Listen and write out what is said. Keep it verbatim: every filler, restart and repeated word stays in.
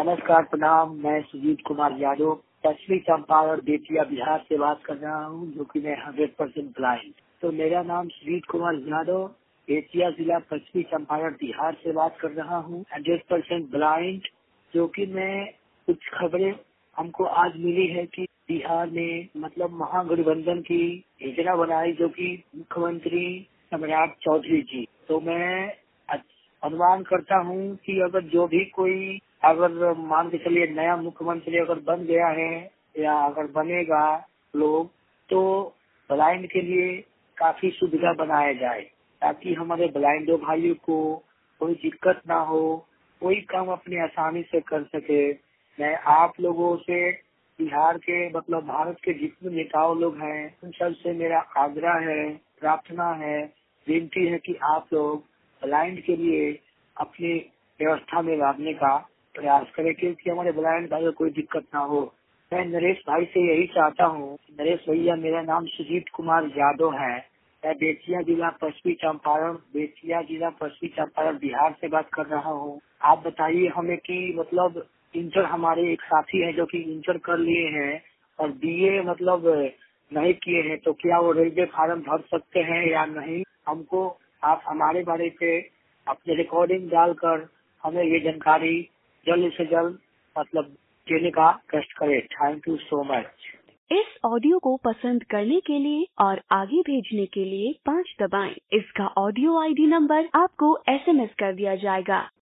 नमस्कार, प्रणाम। मैं सुजीत कुमार यादव पश्चिमी चंपारण बेतिया बिहार से बात कर रहा हूँ, जो कि मैं हंड्रेड परसेंट ब्लाइंड। तो मेरा नाम सुजीत कुमार यादव, बेतिया जिला पश्चिमी चंपारण बिहार से बात कर रहा हूँ, हंड्रेड परसेंट ब्लाइंड। जो कि मैं कुछ खबरें हमको आज मिली है कि बिहार में मतलब महागठबंधन की योजना बनाई, जो कि मुख्यमंत्री सम्राट चौधरी जी। तो मैं अनुमान करता हूँ कि अगर जो भी कोई अगर मान के चलिए नया मुख्यमंत्री अगर बन गया है या अगर बनेगा लोग, तो ब्लाइंड के लिए काफी सुविधा बनाया जाए, ताकि हमारे ब्लाइंडो भाइयों को कोई दिक्कत ना हो, कोई काम अपनी आसानी से कर सके। मैं आप लोगों से बिहार के मतलब भारत के जितने नेताओं लोग हैं उन सब से मेरा आग्रह है, प्रार्थना है, विनती है कि आप लोग ब्लाइंड के लिए अपनी व्यवस्था में लाने का प्रयास करें, क्योंकि हमारे ब्लाइंड भाई को कोई दिक्कत ना हो। मैं नरेश भाई से यही चाहता हूँ। नरेश भैया, मेरा नाम सुजीत कुमार यादव है। मैं बेतिया जिला पश्चिमी चंपारण बेतिया जिला पश्चिमी चंपारण बिहार से बात कर रहा हूँ। आप बताइए हमें कि मतलब इंटर हमारे एक साथी है जो कि इंटर कर लिए हैं और बीए मतलब नहीं किए हैं, तो क्या वो रेलवे फार्म भर सकते हैं या नहीं? हमको आप हमारे बारे पे अपने रिकॉर्डिंग डालकर हमें ये जानकारी जल्द से जल्द मतलब देने का कष्ट करें। Thank you so much. इस ऑडियो को पसंद करने के लिए और आगे भेजने के लिए पाँच दबाएं। इसका ऑडियो आईडी नंबर आपको एसएमएस कर दिया जाएगा।